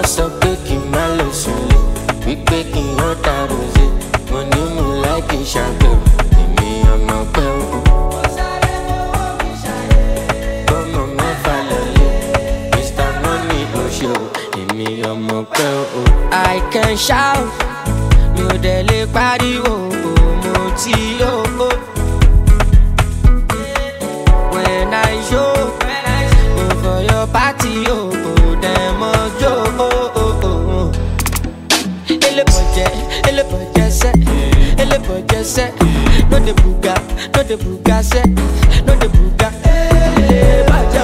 sọ pé kí n má lọ sùnlé, wípé kí n yán ta rosé. Mo ní mo láìkí ṣàgbẹ̀wò, èmi ọmọ pẹ́ o. Bọ́mọ mẹ́fà lọlé, Mr. Money ló ṣe o, èmi ọmọ pẹ́ o. I can shout, mi ò dẹ̀ lè pariwo, mo ti yó. When I show, go for your party, dem ojo. Ele boje se, no de buga se, no de buga. Ele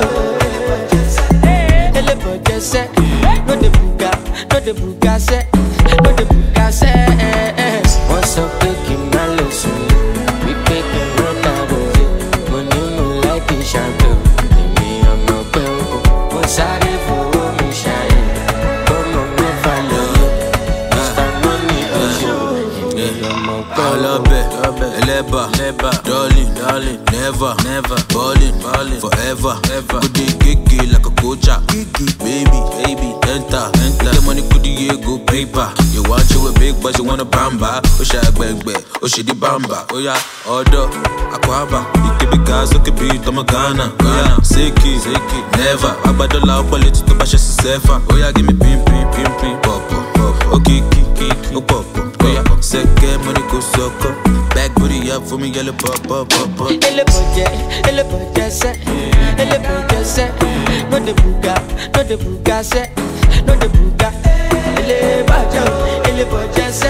boje se, no de buga se, no de buga se. Wọ́n sọ pé kí n má lọ sùnlé, wípé kí n yán ta rosé. Mo ní mo láìkí ṣàgbẹ̀wò, èmi ọmọ pẹ́ o. Mo sáré fowó mi ṣàyè, bọ́mọ mẹ́fà lọ́lé, Mr. Money ọ̀ṣọ́, èmi ọmọ pẹ́ o. Ọlọ́bẹ̀, ẹlẹ́bà, darling, never, ballin', forever. Kudi kiki like a coacha, baby, enter. Get money kudi ye go paper. You want you a big but you wanna bamba. Osha gbegbe, oshidi bamba. Oya, order, akwaba. Ikebi gas, okebi tomagana. Oya, seki, never. Abadola opaliti to bashe sefa. Oya, give me pim, popo. Okiki, popo. Oya, seke money go soko. Back booty up for me, yellow pop. Ele boje se, no de buga se, no de buga. Ele boje se,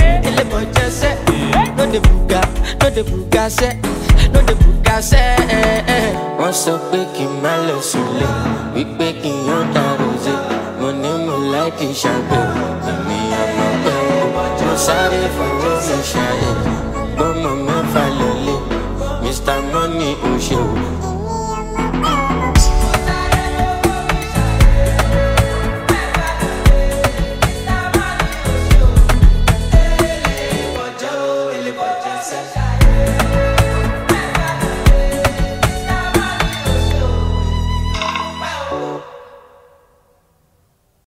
no de buga se, no de buga se. Wọ́n sọ pé kí n má lọ sùnlé, wípé kí n yán ta rosé. Mo ní mo láìkí ṣàgbẹ̀wò, èmi ọmọ pẹ́ o. Mo sáré fowó mi ṣàyè, bọ́mọ mẹ́fà lọlé, Mr. Money ń ṣe o.